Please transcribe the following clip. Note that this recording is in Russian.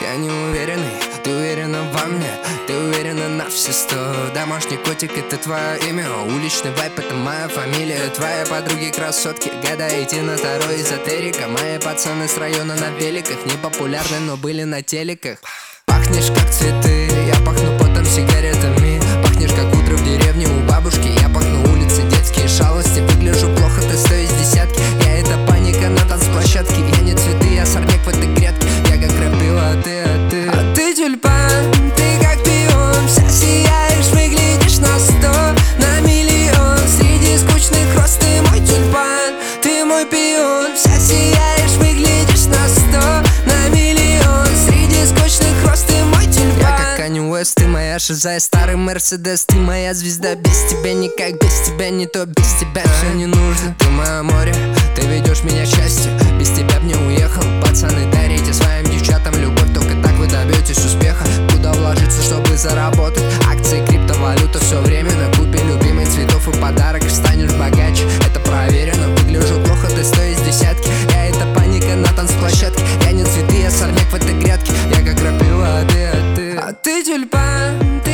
Я не уверенный, ты уверена во мне, ты уверена на все 100. Домашний котик — это твое имя, уличный вайп — это моя фамилия. Твои подруги красотки, гадаете на второй эзотерика. Мои пацаны с района на великах, не популярны, но были на телеках. Пахнешь как цветы, я пахну потом, сигаретами. Пахнешь как утро в деревне у бабушки, я пахну улицы, детские шалости. Выгляжу плохо, ты 100 из десятки. Я — это паника на танцплощадке. Я не цветы, я сорняк в этой грядке. Я как крапива, а ты тюльпан. Ты как пион, вся сияешь, выглядишь на 100, на миллион. Среди скучных роз ты мой тюльпан. Ты мой пион, вся сияешь, выглядишь на 100, на миллион. Среди скучных роз ты мой тюльпан. Я как Канье Уэст, ты моя шиза, старый Мерседес. Ты моя звезда, без тебя никак, без тебя не то, без тебя все не нужно. Ты мое море, ты ведешь меня к счастью. Без тебя б не уехал. Пацаны, дарите своим девчатам любовь, только так вы добьетесь успеха. Куда вложиться, чтобы заработать? Акции, криптовалюта, все время на купе любимых цветов и подарок. Станешь богаче, это проверено. Выгляжу плохо, ты 100 из десятки. Я — это паника на танцплощадке. Я не цветы, я сорняк в этой грядке. Я как крапива, а ты тюльпан. Ты